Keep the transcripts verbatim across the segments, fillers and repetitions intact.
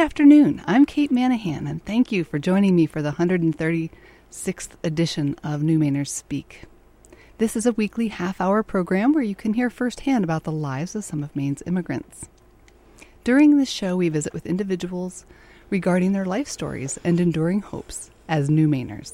afternoon. I'm Kate Manahan, and thank you for joining me for the one hundred thirty-sixth edition of New Mainers Speak. This is a weekly half-hour program where you can hear firsthand about the lives of some of Maine's immigrants. During this show, we visit with individuals regarding their life stories and enduring hopes as New Mainers.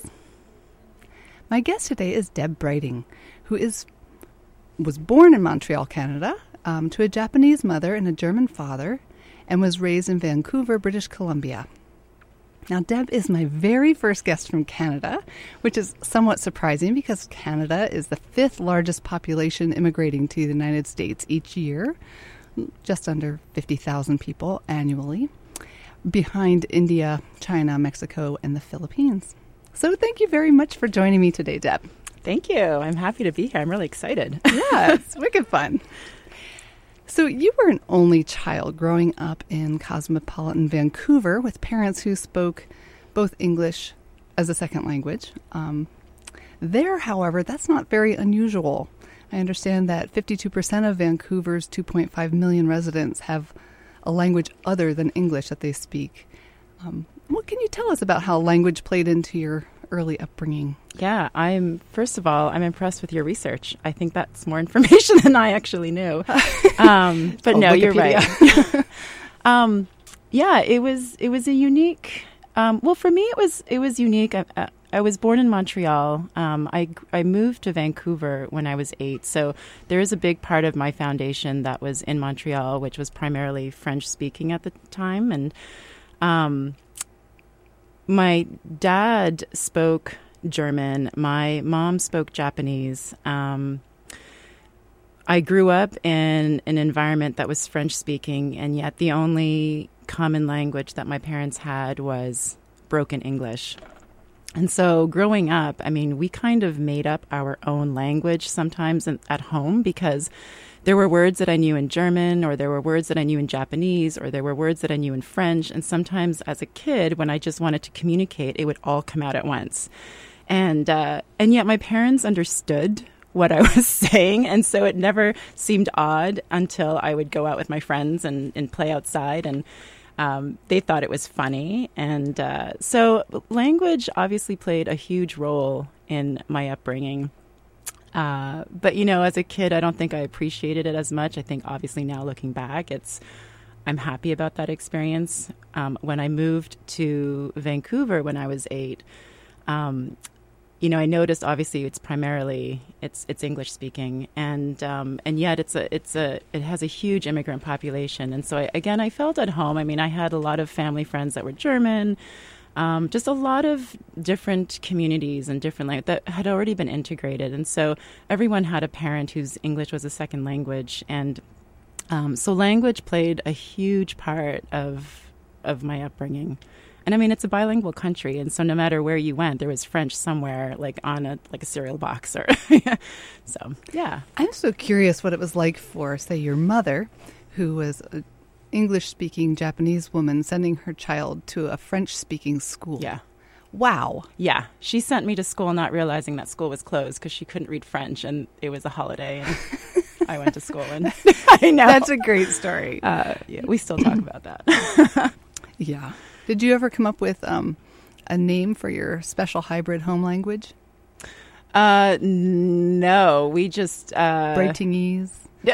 My guest today is Deb Brighting, who is was born in Montreal, Canada, um, to a Japanese mother and a German father, and was raised in Vancouver, British Columbia. Now, Deb is my very first guest from Canada, which is somewhat surprising because Canada is the fifth largest population immigrating to the United States each year, just under fifty thousand people annually, behind India, China, Mexico, and the Philippines. So thank you very much for joining me today, Deb. Thank you. I'm happy to be here. I'm really excited. Yeah, it's wicked fun. So you were an only child growing up in cosmopolitan Vancouver with parents who spoke both English as a second language. Um, there, however, that's not very unusual. I understand that fifty-two percent of Vancouver's two point five million residents have a language other than English that they speak. Um, what can you tell us about how language played into your early upbringing? Yeah, I'm, first of all, I'm impressed with your research. I think that's more information than I actually knew. Um, but oh, no, Wikipedia. You're right. um, yeah, it was, it was a unique, um, well, for me, it was, it was unique. I, I, I was born in Montreal. Um, I, I moved to Vancouver when I was eight. So there is a big part of my foundation that was in Montreal, which was primarily French speaking at the time. And, um, my dad spoke German. My mom spoke Japanese. Um, I grew up in an environment that was French-speaking, and yet the only common language that my parents had was broken English. And so growing up, I mean, we kind of made up our own language sometimes in, at home because there were words that I knew in German, or there were words that I knew in Japanese, or there were words that I knew in French. And sometimes as a kid, when I just wanted to communicate, it would all come out at once. And uh, and yet my parents understood what I was saying. And so it never seemed odd until I would go out with my friends and, and play outside. And um, they thought it was funny. And uh, so language obviously played a huge role in my upbringing. Uh, but, you know, as a kid, I don't think I appreciated it as much. I think obviously now looking back, it's I'm happy about that experience. Um, when I moved to Vancouver when I was eight, um, you know, I noticed obviously it's primarily it's it's English speaking, and um, and yet it's a it's a it has a huge immigrant population, and so I, again I felt at home. I mean, I had a lot of family friends that were German. Um, just a lot of different communities and different languages that had already been integrated. And so everyone had a parent whose English was a second language. And um, so language played a huge part of of my upbringing. And I mean, it's a bilingual country. And so no matter where you went, there was French somewhere, like on a like a cereal box. or So, yeah. I'm so curious what it was like for, say, your mother, who was a English-speaking Japanese woman sending her child to a French-speaking school. Yeah. Wow. Yeah. She sent me to school not realizing that school was closed because she couldn't read French and it was a holiday. And I went to school and I know. That's a great story. Uh, yeah, we still talk about that. Yeah. Did you ever come up with um, a name for your special hybrid home language? Uh, no. We just... Uh, Brightingese?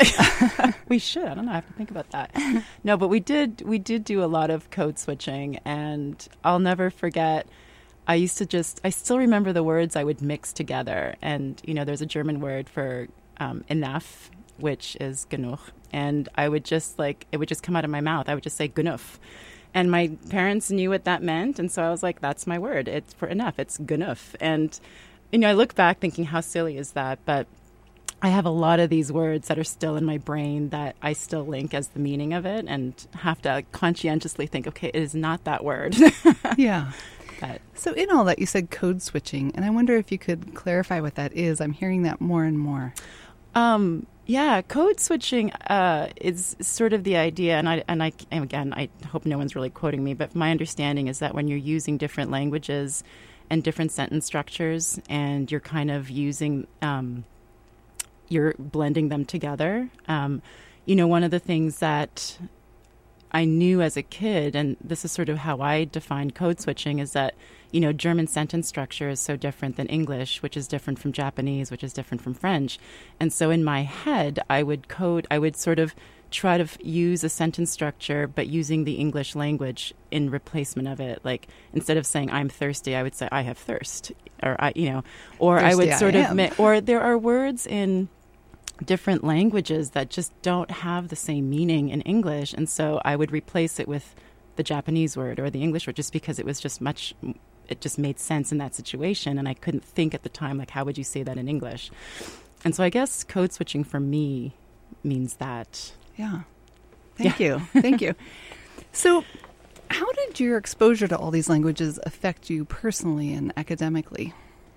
We should. I don't know. I have to think about that. No, but we did. We did do a lot of code switching, and I'll never forget. I used to just. I still remember the words I would mix together, and you know, there's a German word for um, enough, which is genug, and I would just like it would just come out of my mouth. I would just say genug, and my parents knew what that meant, and so I was like, "That's my word. It's for enough. It's genug." And you know, I look back thinking, how silly is that? But I have a lot of these words that are still in my brain that I still link as the meaning of it and have to conscientiously think, okay, it is not that word. Yeah. But, so in all that, you said code switching, and I wonder if you could clarify what that is. I'm hearing that more and more. Um, yeah, code switching uh, is sort of the idea, and I and I and again, I hope no one's really quoting me, but my understanding is that when you're using different languages and different sentence structures, and you're kind of using um, you're blending them together. Um, you know, one of the things that I knew as a kid, and this is sort of how I define code switching, is that, you know, German sentence structure is so different than English, which is different from Japanese, which is different from French. And so in my head, I would code, I would sort of try to f- use a sentence structure, but using the English language in replacement of it. Like, instead of saying I'm thirsty, I would say I have thirst, or I, you know, or thirsty I would sort I of, am. ma- or there are words in different languages that just don't have the same meaning in English. And so I would replace it with the Japanese word or the English word, just because it was just much, it just made sense in that situation. And I couldn't think at the time, like, how would you say that in English? And so I guess code switching for me means that. Yeah. Thank Yeah. you. Thank you. So how did your exposure to all these languages affect you personally and academically?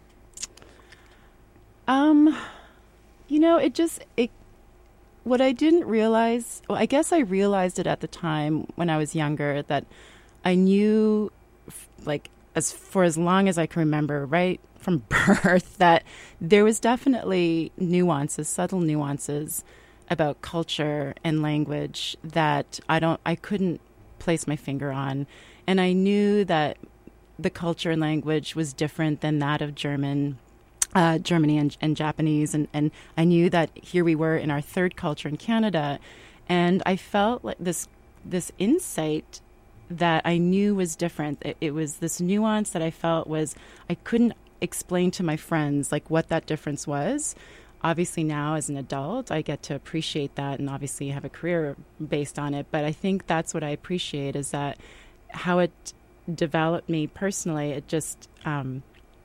Um, you know, it just, it, what I didn't realize, well, I guess I realized it at the time when I was younger, that I knew, f- like, as for as long as I can remember, right from birth, that there was definitely nuances, subtle nuances about culture and language that I don't, I couldn't place my finger on. And I knew that the culture and language was different than that of German, uh, Germany and, and Japanese. And, and I knew that here we were in our third culture in Canada. And I felt like this, this insight that I knew was different. It, it was this nuance that I felt was, I couldn't explain to my friends like what that difference was. Obviously now as an adult, I get to appreciate that and obviously have a career based on it. But I think that's what I appreciate, is that how it developed me personally. It just, um,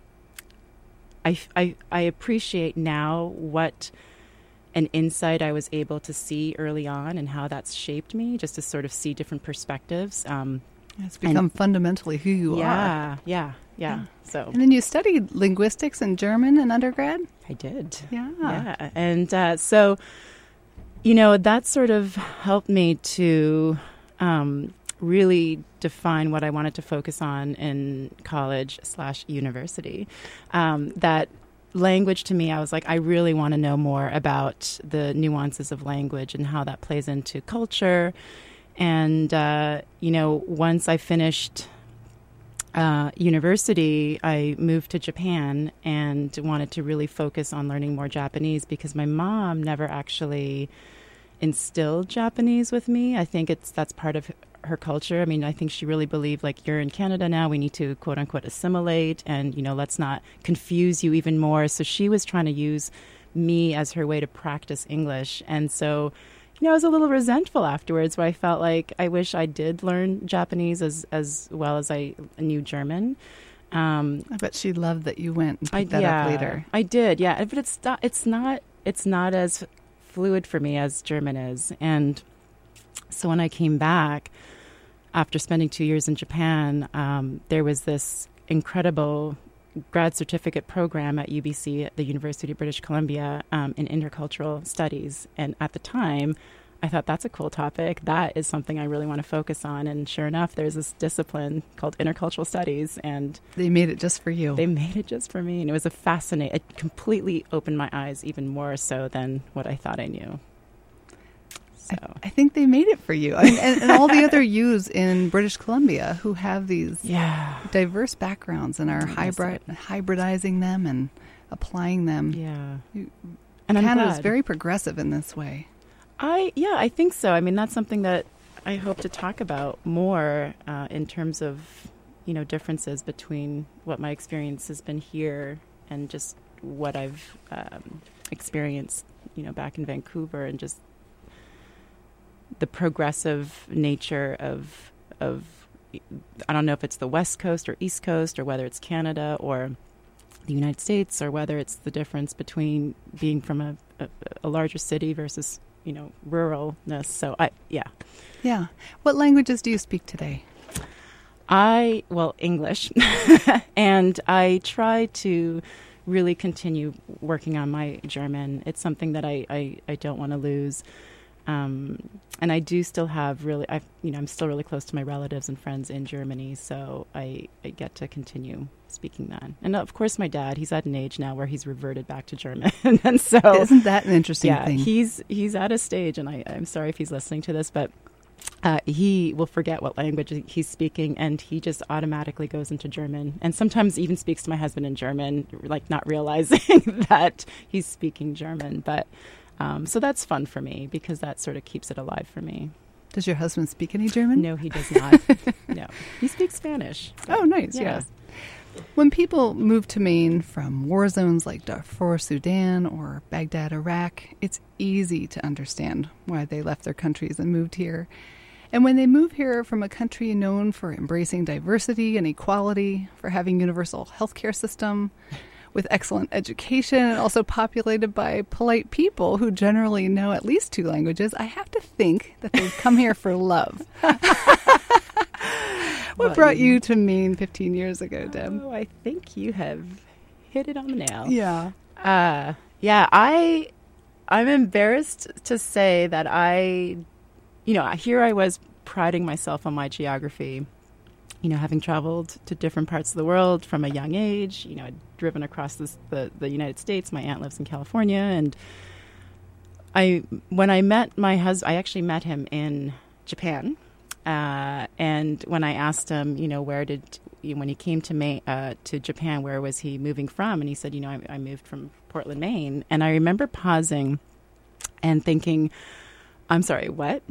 I, I, I appreciate now what an insight I was able to see early on and how that's shaped me, just to sort of see different perspectives. Um, It's become fundamentally who you yeah, are. yeah, yeah, yeah. So And then you studied linguistics and German in undergrad? I did. Yeah. Yeah. And uh, so, you know, that sort of helped me to um, really define what I wanted to focus on in college slash university. Um, that language to me, I was like, I really want to know more about the nuances of language and how that plays into culture. And, uh, you know, once I finished uh, university, I moved to Japan and wanted to really focus on learning more Japanese, because my mom never actually instilled Japanese with me. I think it's that's part of her culture. I mean, I think she really believed, like, you're in Canada now, we need to quote unquote assimilate, and, you know, let's not confuse you even more. So she was trying to use me as her way to practice English. And so, you know, I was a little resentful afterwards, where I felt like I wish I did learn Japanese as, as well as I knew German. Um, I bet she loved that you went and picked I, that yeah, up later. I did, yeah. But it's not, it's not, it's not as fluid for me as German is. And so when I came back after spending two years in Japan, um, there was this incredible grad certificate program at U B C, at the University of British Columbia, um, in intercultural studies. And at the time, I thought, that's a cool topic. That is something I really want to focus on. And sure enough, there's this discipline called intercultural studies, and They made it just for you. they made it just for me. And it was a fascinating, it completely opened my eyes even more so than what I thought I knew. So. I, I think they made it for you. I mean, and, and all the other U's in British Columbia who have these Yeah. diverse backgrounds and are Yes, hybrid, hybridizing them and applying them. Yeah. You- And I'm Canada's glad. very progressive in this way. I yeah, I think so. I mean, that's something that I hope to talk about more uh, in terms of, you know, differences between what my experience has been here and just what I've um, experienced, you know, back in Vancouver, and just the progressive nature of of I don't know if it's the West Coast or East Coast, or whether it's Canada or the United States, or whether it's the difference between being from a, a, a larger city versus, you know, ruralness. So I, yeah, Yeah. What languages do you speak today? I, well, English, and I try to really continue working on my German. It's something that I, I, I don't want to lose. Um, and I do still have really, I, you know, I'm still really close to my relatives and friends in Germany, so I, I get to continue speaking that. And of course, my dad, he's at an age now where he's reverted back to German, and so Isn't that an interesting yeah, thing? he's he's at a stage, and I, I'm sorry if he's listening to this, but uh, he will forget what language he's speaking, and he just automatically goes into German. And sometimes even speaks to my husband in German, like not realizing that he's speaking German. But um, so that's fun for me because that sort of keeps it alive for me. Does your husband speak any German? No, he does not. No, he speaks Spanish. So, oh, nice. Yeah. Yes. When people move to Maine from war zones like Darfur, Sudan, or Baghdad, Iraq, it's easy to understand why they left their countries and moved here. And when they move here from a country known for embracing diversity and equality, for having universal healthcare system, with excellent education, and also populated by polite people who generally know at least two languages, I have to think that they've come here for love. What well, brought you to Maine fifteen years ago, Deb? Oh, I think you have hit it on the nail. Yeah. Uh, yeah, I, I'm embarrassed to say that I, you know, here I was priding myself on my geography, you know, having traveled to different parts of the world from a young age. You know, I'd driven across this, the, the United States. My aunt lives in California. And I, when I met my husband, I actually met him in Japan. Uh, and when I asked him, you know, where did, when he came to Maine, uh, to Japan, where was he moving from? And he said, you know, I, I moved from Portland, Maine. And I remember pausing and thinking, I'm sorry, what?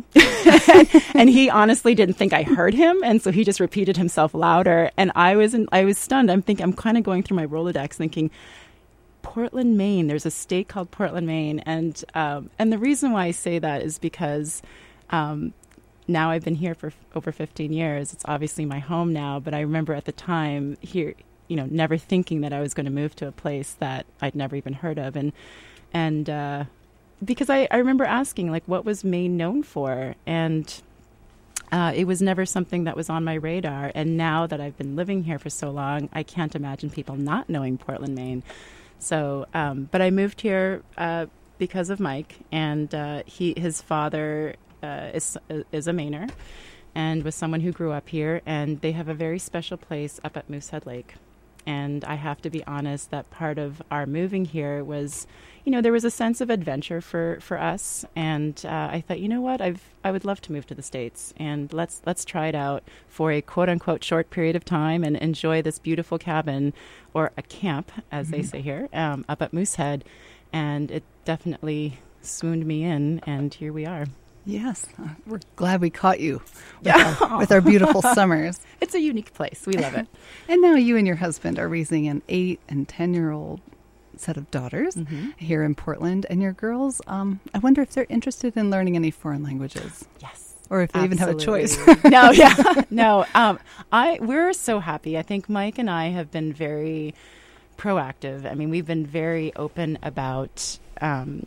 And he honestly didn't think I heard him. And so he just repeated himself louder. And I was, in, I was stunned. I'm thinking, I'm kind of going through my Rolodex thinking, Portland, Maine, there's a state called Portland, Maine. And, um, and the reason why I say that is because, um, now I've been here for f- over fifteen years. It's obviously my home now, but I remember at the time here, you know, never thinking that I was going to move to a place that I'd never even heard of. And, and, uh, because I, I remember asking, like, what was Maine known for? And, uh, it was never something that was on my radar. And now that I've been living here for so long, I can't imagine people not knowing Portland, Maine. So, um, but I moved here, uh, because of Mike, and, uh, he, his father, Uh, is is a Mainer and was someone who grew up here, and they have a very special place up at Moosehead Lake. And I have to be honest that part of our moving here was, you know, there was a sense of adventure for, for us. And uh, I thought, you know what, I've I would love to move to the States, and let's let's try it out for a quote unquote short period of time and enjoy this beautiful cabin, or a camp, as mm-hmm. they say here, um, up at Moosehead. And it definitely swooned me in, and here we are. Yes, uh, we're glad we caught you with, yeah. our, with our beautiful summers. It's a unique place. We love it. And now you and your husband are raising an eight and ten-year-old set of daughters mm-hmm. here in Portland. And your girls, um, I wonder if they're interested in learning any foreign languages. Yes. Or if they Absolutely. Even have a choice. No, yeah. No, um, I we're so happy. I think Mike and I have been very proactive. I mean, we've been very open about Um,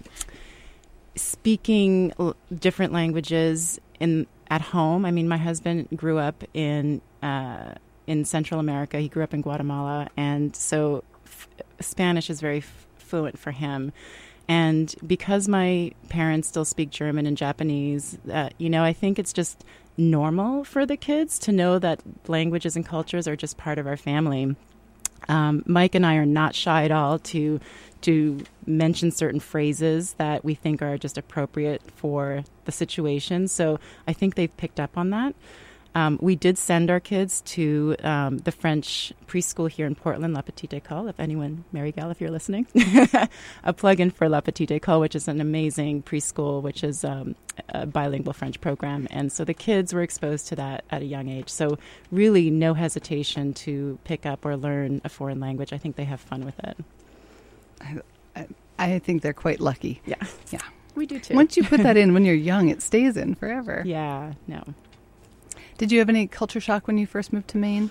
speaking l- different languages in at home. I mean, my husband grew up in uh, in Central America. He grew up in Guatemala, and so f- Spanish is very f- fluent for him. And because my parents still speak German and Japanese, uh, you know, I think it's just normal for the kids to know that languages and cultures are just part of our family. Um, Mike and I are not shy at all to to mention certain phrases that we think are just appropriate for the situation. So I think they've picked up on that. Um, we did send our kids to um, the French preschool here in Portland, La Petite École. If anyone, Mary Gal, if you're listening, a plug-in for La Petite École, which is an amazing preschool, which is um, a bilingual French program. And so the kids were exposed to that at a young age. So really no hesitation to pick up or learn a foreign language. I think they have fun with it. I, I, I think they're quite lucky. Yeah. Yeah. We do too. Once you put that in when you're young, it stays in forever. Yeah, no. Did you have any culture shock when you first moved to Maine?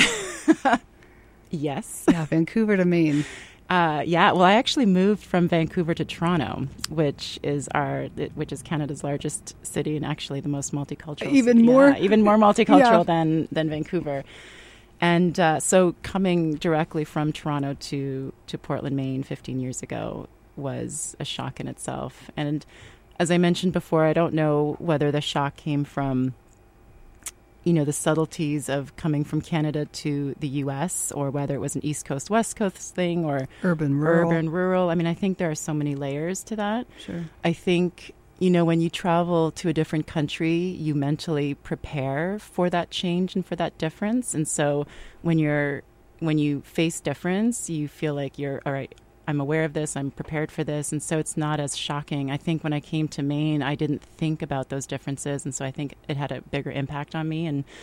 Yes. Yeah, Vancouver to Maine. Uh, yeah, well, I actually moved from Vancouver to Toronto, which is our, which is Canada's largest city and actually the most multicultural. Even city. more, yeah, even more multicultural yeah. than than Vancouver. And uh, so, coming directly from Toronto to to Portland, Maine, fifteen years ago was a shock in itself. And as I mentioned before, I don't know whether the shock came from, you know, the subtleties of coming from Canada to the U S, or whether it was an East Coast, West Coast thing, or urban, rural. Urban, rural. I mean, I think there are so many layers to that. Sure. I think, you know, when you travel to a different country, you mentally prepare for that change and for that difference. And so when you're when you face difference, you feel like you're, all right, I'm aware of this, I'm prepared for this. And so it's not as shocking. I think when I came to Maine, I didn't think about those differences. And so I think it had a bigger impact on me. And,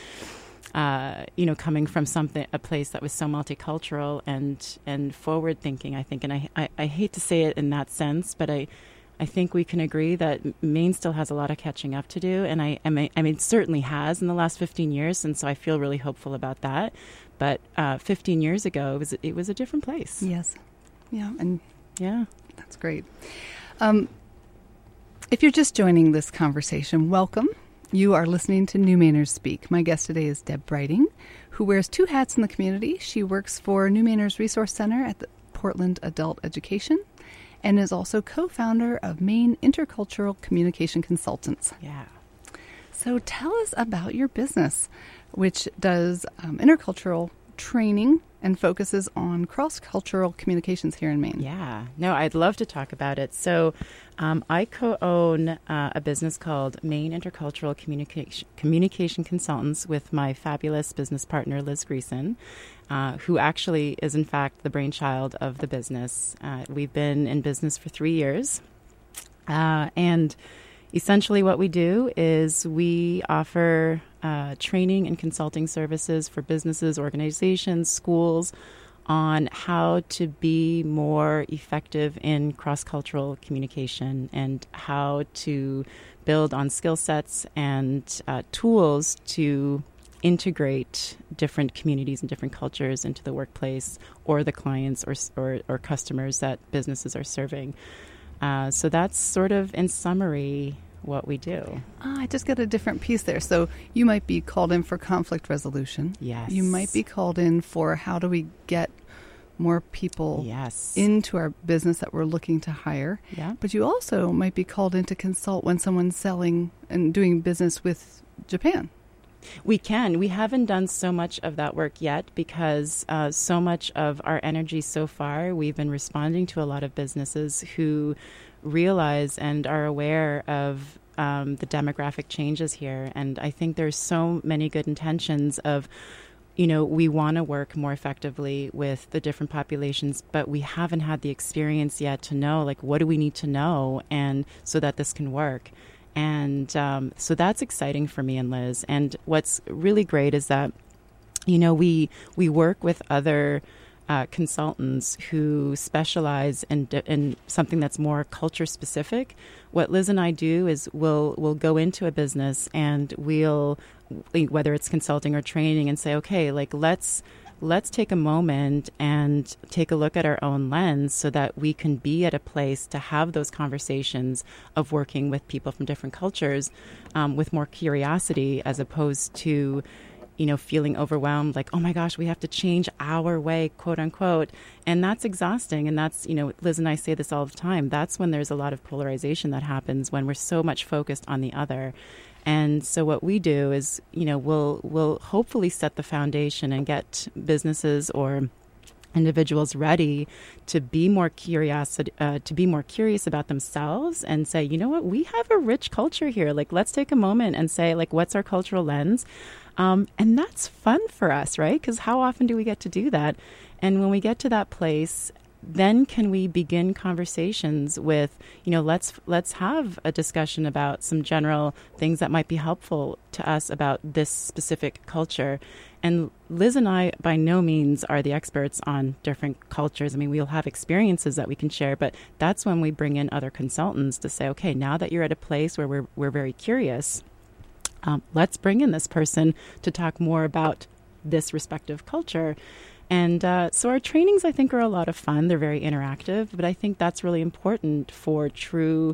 uh, you know, coming from something, a place that was so multicultural and, and forward thinking, I think, and I, I, I hate to say it in that sense, but I, I think we can agree that Maine still has a lot of catching up to do. And I, I mean, I mean, it certainly has in the last fifteen years. And so I feel really hopeful about that. But uh, fifteen years ago, it was, it was a different place. Yes. Yeah, and yeah, that's great. Um, if you're just joining this conversation, welcome. You are listening to New Mainers Speak. My guest today is Deb Brighting, who wears two hats in the community. She works for New Mainers Resource Center at the Portland Adult Education and is also co-founder of Maine Intercultural Communication Consultants. Yeah. So tell us about your business, which does um, intercultural training and focuses on cross-cultural communications here in Maine. Yeah. No, I'd love to talk about it. So um, I co-own uh, a business called Maine Intercultural Communication, Communication Consultants with my fabulous business partner, Liz Greason, uh, who actually is, in fact, the brainchild of the business. Uh, we've been in business for three years. Uh, and essentially what we do is we offer uh, training and consulting services for businesses, organizations, schools on how to be more effective in cross-cultural communication and how to build on skill sets and uh, tools to integrate different communities and different cultures into the workplace or the clients or, or, or customers that businesses are serving. Uh, so that's sort of, in summary, what we do. Ah, I just got a different piece there. So you might be called in for conflict resolution. Yes. You might be called in for how do we get more people yes. into our business that we're looking to hire. Yeah. But you also might be called in to consult when someone's selling and doing business with Japan. We can. We haven't done so much of that work yet because uh, so much of our energy so far, we've been responding to a lot of businesses who realize and are aware of um, the demographic changes here. And I think there's so many good intentions of, you know, we want to work more effectively with the different populations, but we haven't had the experience yet to know, like, what do we need to know and so that this can work. And um, so that's exciting for me and Liz. And what's really great is that, you know, we we work with other uh, consultants who specialize in, in something that's more culture specific. What Liz and I do is we'll we'll go into a business and we'll, whether it's consulting or training, and say, okay, like let's let's take a moment and take a look at our own lens so that we can be at a place to have those conversations of working with people from different cultures um, with more curiosity as opposed to, you know, feeling overwhelmed, like, oh my gosh, we have to change our way, quote unquote. And that's exhausting. And that's, you know, Liz and I say this all the time. That's when there's a lot of polarization that happens when we're so much focused on the other. And so what we do is, you know, we'll we'll hopefully set the foundation and get businesses or individuals ready to be more curious, uh, to be more curious about themselves and say, you know what, we have a rich culture here. Like, let's take a moment and say, like, what's our cultural lens? Um, and that's fun for us, right? Because how often do we get to do that? And when we get to that place, then can we begin conversations with, you know, let's let's have a discussion about some general things that might be helpful to us about this specific culture. And Liz and I, by no means, are the experts on different cultures. I mean, we'll have experiences that we can share, but that's when we bring in other consultants to say, okay, now that you're at a place where we're we're very curious, um, let's bring in this person to talk more about this respective culture. And uh, so our trainings, I think, are a lot of fun. They're very interactive, but I think that's really important for true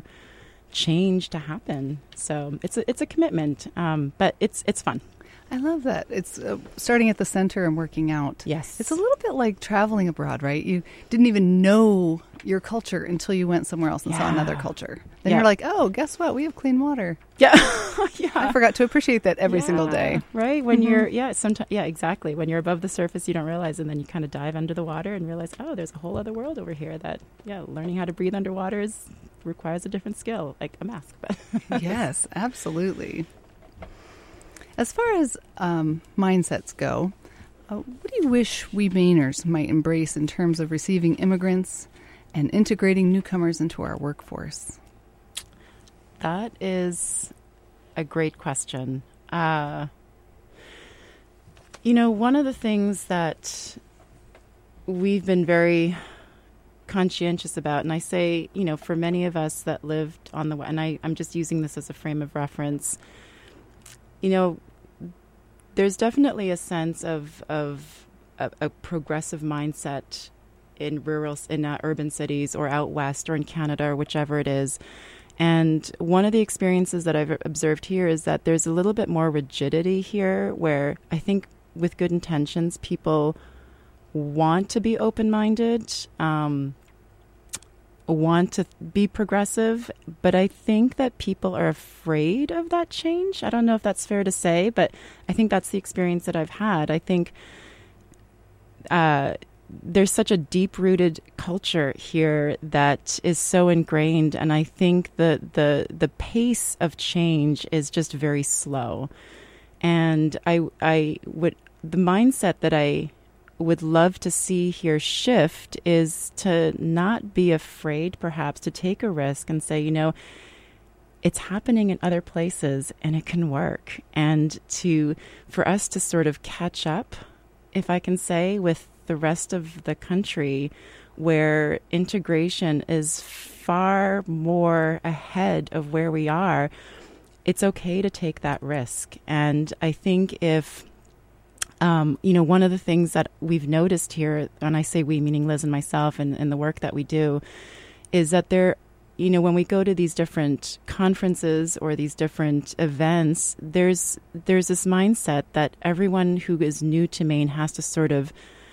change to happen. So it's a, it's a commitment, um, but it's it's fun. I love that. It's uh, starting at the center and working out. Yes. It's a little bit like traveling abroad, right? You didn't even know your culture until you went somewhere else and yeah. saw another culture. Then yeah. you're like, oh, guess what? We have clean water. Yeah. yeah. I forgot to appreciate that every yeah. single day. Right? When mm-hmm. you're, yeah, sometimes, yeah, exactly. When you're above the surface, you don't realize, and then you kind of dive under the water and realize, oh, there's a whole other world over here that, yeah, learning how to breathe underwater is requires a different skill, like a mask. Yes, absolutely. As far as um, mindsets go, uh, what do you wish we Mainers might embrace in terms of receiving immigrants and integrating newcomers into our workforce? That is a great question. Uh, you know, one of the things that we've been very conscientious about, and I say, you know, for many of us that lived on the, and I, I'm just using this as a frame of reference, you know, there's definitely a sense of of a, a progressive mindset in rural, in uh, urban cities or out west or in Canada or whichever it is. And one of the experiences that I've observed here is that there's a little bit more rigidity here, where I think with good intentions, people want to be open-minded, um, want to be progressive, but I think that people are afraid of that change. I don't know if that's fair to say, but I think that's the experience that I've had. I think uh, there's such a deep-rooted culture here that is so ingrained, and I think the the the pace of change is just very slow. And I I would the mindset that I would love to see here shift is to not be afraid, perhaps, to take a risk and say, you know, it's happening in other places and it can work. And to for us to sort of catch up, if I can say, with the rest of the country, where integration is far more ahead of where we are, it's okay to take that risk. And I think if Um, you know, one of the things that we've noticed here, and I say we, meaning Liz and myself, and, and the work that we do, is that there, you know, when we go to these different conferences or these different events, there's there's this mindset that everyone who is new to Maine has to sort of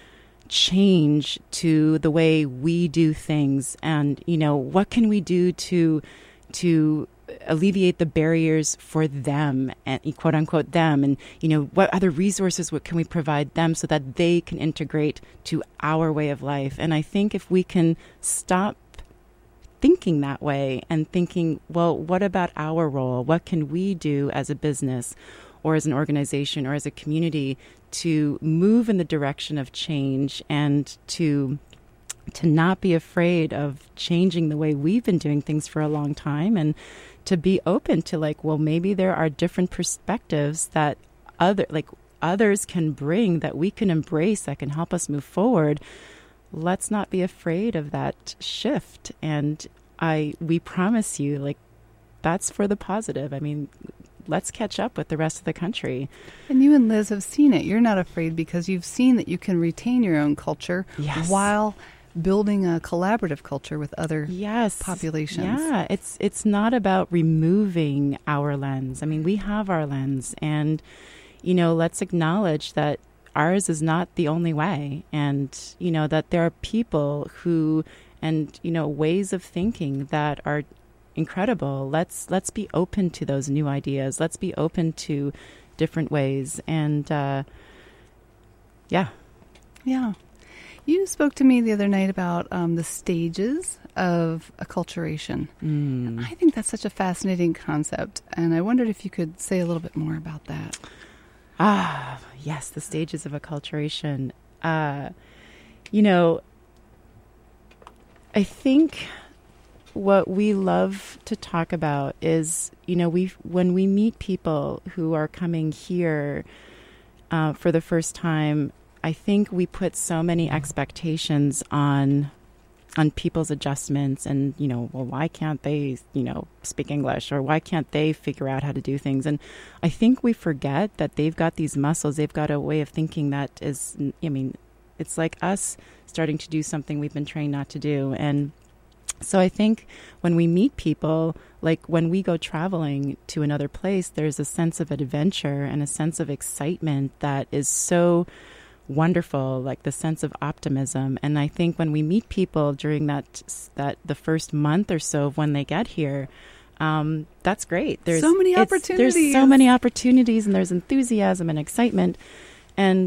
change to the way we do things, and you know, what can we do to to alleviate the barriers for them, and quote unquote them, and you know, what other resources what can we provide them so that they can integrate to our way of life. And I think if we can stop thinking that way and thinking, well, what about our role? What can we do as a business or as an organization or as a community to move in the direction of change, and to to not be afraid of changing the way we've been doing things for a long time, and to be open to, like, well, maybe there are different perspectives that other like others can bring, that we can embrace, that can help us move forward. Let's not be afraid of that shift. And I we promise you, like, that's for the positive. I mean, let's catch up with the rest of the country. And you and Liz have seen it. You're not afraid because you've seen that you can retain your own culture, yes, while building a collaborative culture with other yes. populations. Yeah, it's it's not about removing our lens. I mean, we have our lens, and, you know, let's acknowledge that ours is not the only way, and, you know, that there are people who, and, you know, ways of thinking that are incredible. Let's let's be open to those new ideas. Let's be open to different ways, and uh, yeah. Yeah. You spoke to me the other night about um, the stages of acculturation. Mm. I think that's such a fascinating concept, and I wondered if you could say a little bit more about that. Ah, yes, the stages of acculturation. Uh, you know, I think what we love to talk about is, you know, we when we meet people who are coming here uh, for the first time, I think we put so many expectations on on people's adjustments, and, you know, well, why can't they, you know, speak English, or why can't they figure out how to do things? And I think we forget that they've got these muscles. They've got a way of thinking that is, I mean, it's like us starting to do something we've been trained not to do. And so I think when we meet people, like when we go traveling to another place, there's a sense of adventure and a sense of excitement that is so wonderful, like the sense of optimism. And I think when we meet people during that that the first month or so of when they get here, um, that's great. There's so many opportunities. There's so many opportunities, and there's enthusiasm and excitement. And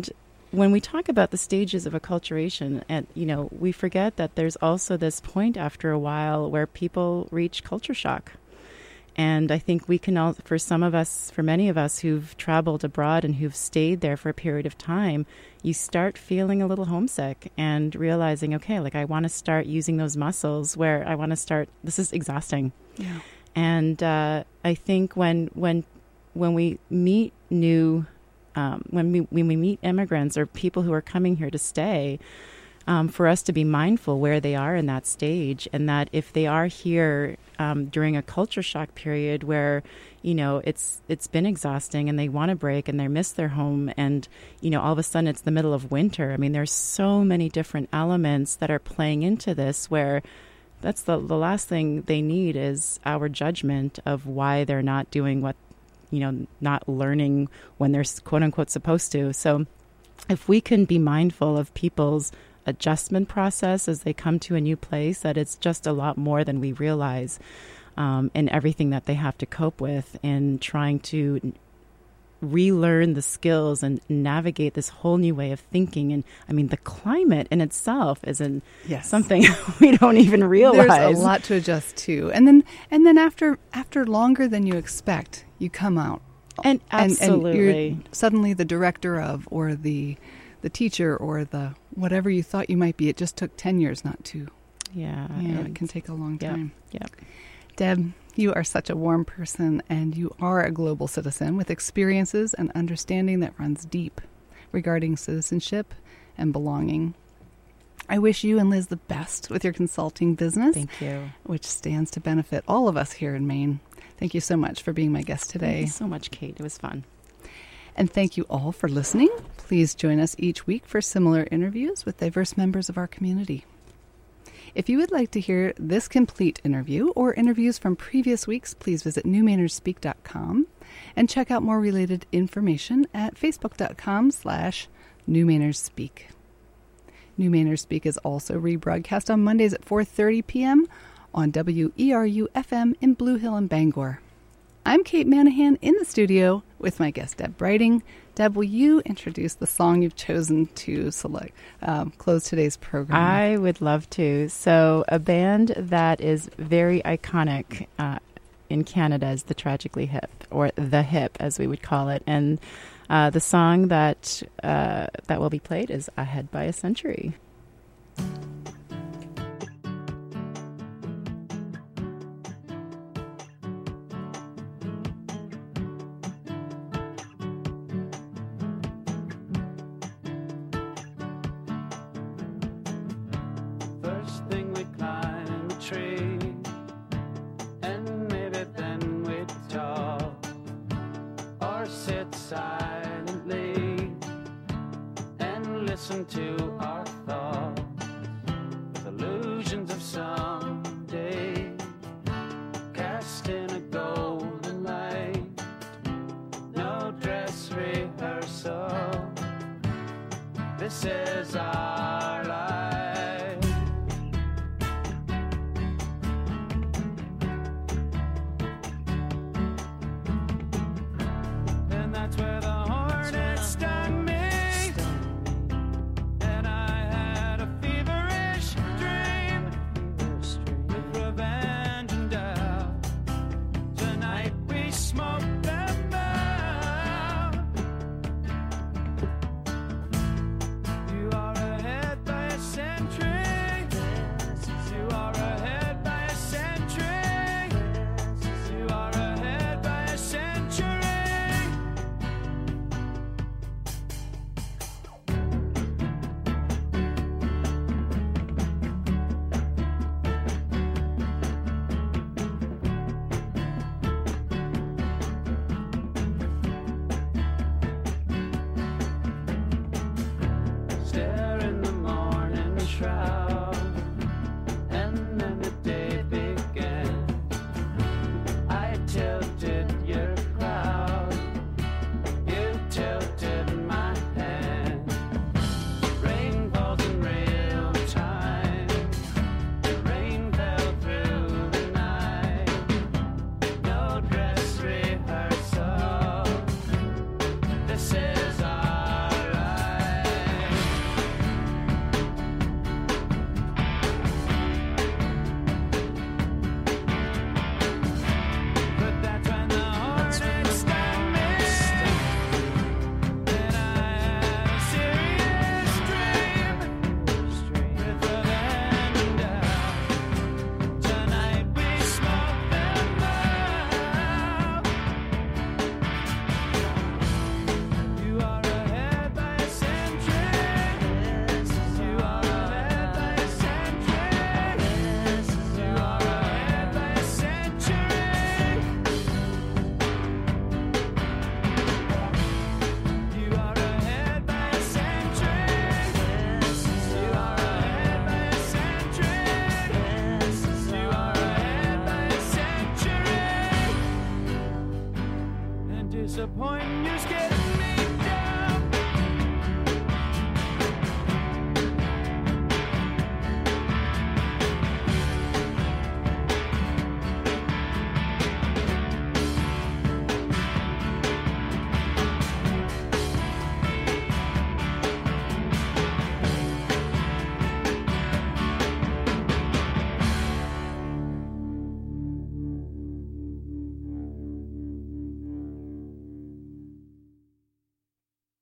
when we talk about the stages of acculturation, and you know, we forget that there's also this point after a while where people reach culture shock. And I think we can all, for some of us, for many of us who've traveled abroad and who've stayed there for a period of time, you start feeling a little homesick and realizing, okay, like I want to start using those muscles where I want to start, this is exhausting. Yeah. And uh, I think when when when we meet new, um, when we when we meet immigrants or people who are coming here to stay, Um, for us to be mindful where they are in that stage, and that if they are here um, during a culture shock period where, you know, it's it's been exhausting and they want to break and they miss their home, and, you know, all of a sudden it's the middle of winter. I mean, there's so many different elements that are playing into this where that's the, the last thing they need is our judgment of why they're not doing what, you know, not learning when they're quote unquote supposed to. So if we can be mindful of people's adjustment process as they come to a new place, that it's just a lot more than we realize, um, and everything that they have to cope with in trying to relearn the skills and navigate this whole new way of thinking. And I mean, the climate in itself is an, yes. something we don't even realize. There's a lot to adjust to. And then and then after after longer than you expect, you come out. And absolutely. And, and you're suddenly the director of, or the the teacher, or the whatever you thought you might be. It just took ten years not to. Yeah. Yeah, it can take a long time. Yeah. Yep. Deb, you are such a warm person, and you are a global citizen with experiences and understanding that runs deep regarding citizenship and belonging. I wish you and Liz the best with your consulting business. Thank you. Which stands to benefit all of us here in Maine. Thank you so much for being my guest today. Thank you so much, Kate. It was fun. And thank you all for listening. Please join us each week for similar interviews with diverse members of our community. If you would like to hear this complete interview or interviews from previous weeks, please visit new mainers speak dot com and check out more related information at facebook.com slash newmainerspeak. New Mainers Speak is also rebroadcast on Mondays at four thirty p.m. on W E R U F M in Blue Hill and Bangor. I'm Kate Manahan in the studio with my guest, Deb Brighting. Deb, will you introduce the song you've chosen to select, um, close today's program? I would love to. So a band that is very iconic uh, in Canada is the Tragically Hip, or The Hip, as we would call it. And uh, the song that uh, that will be played is Ahead by a Century. To